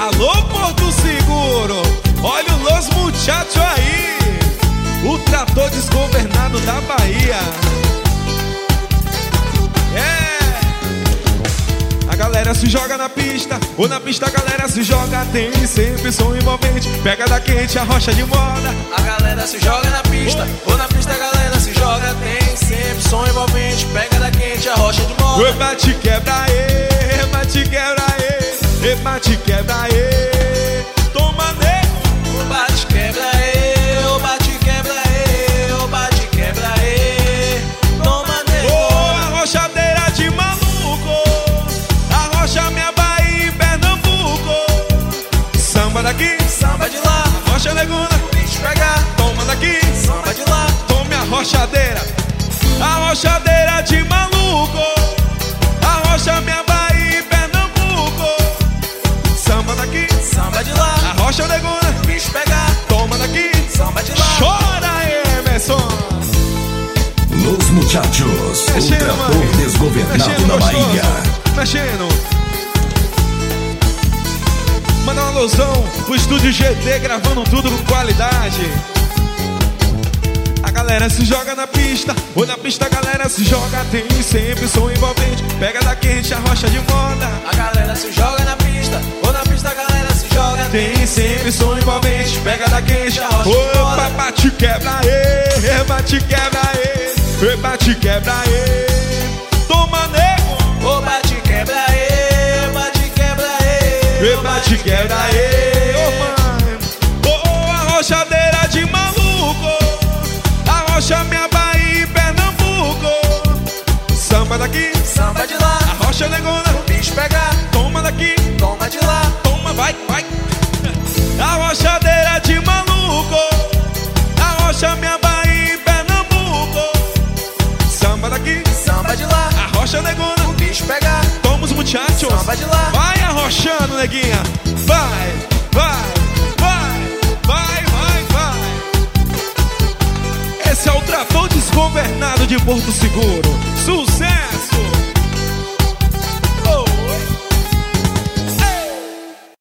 Alô, Porto Seguro, olha o Los Muchachos aí, o trator desgovernado da Bahia. A galera se joga na pista, ou na pista a galera se joga. Tem sempre som envolvente, pega da quente a rocha de moda. A galera se joga na pista, ou na pista a galera se joga. Tem sempre som envolvente, pega da quente a rocha de moda. Oi, bate quebra aí, bate quebra aí, bate quebra aí. Toma nego, o bate quebra aí, o bate quebra aí, o bate quebra aí. Toma nego. Oh, a rochadeira de maluco, a rocha minha Bahia e Pernambuco. Samba daqui, samba de lá, a rocha neguna, bicho pegar. toma daqui, samba de lá, tome a rochadeira. A rochadeira de maluco, a rocha minha Bahia e Pernambuco. Samba daqui, samba de lá, a rocha neguna, bicho pegar. toma daqui, samba de lá. chora Emerson. Los Muchachos, o trator desgovernado na Bahia. Mexendo. Manda uma alusão, o estúdio GT gravando tudo com qualidade. A galera se joga na pista, ou na pista a galera se joga. Tem sempre som envolvente, pega da quente a rocha de moda. A galera se joga na pista, ou na pista a galera se joga. Tem sempre som envolvente, pega da quente a rocha de moda. Opa, bate quebra aí, bate quebra aí, bate quebra aí. Toma nego, o bate quebra aí, bate quebra aí, bate quebra aí. Oh, mãe. Oh, a rochadeira de maluco, a rocha minha Bahia e Pernambuco. Samba daqui, samba de lá, a rocha negona, o bicho pegar. toma daqui, Toma de lá, toma, vai, vai. A rochadeira de maluco, a rocha minha Bahia e Pernambuco. Samba daqui, samba de lá, a rocha negona, o bicho pegar. toma os muchachos. Samba de lá, Vai arrochando, neguinha. Vai, vai, vai, vai, vai, vai. Esse é o trator desgovernado de Porto Seguro. Sucesso!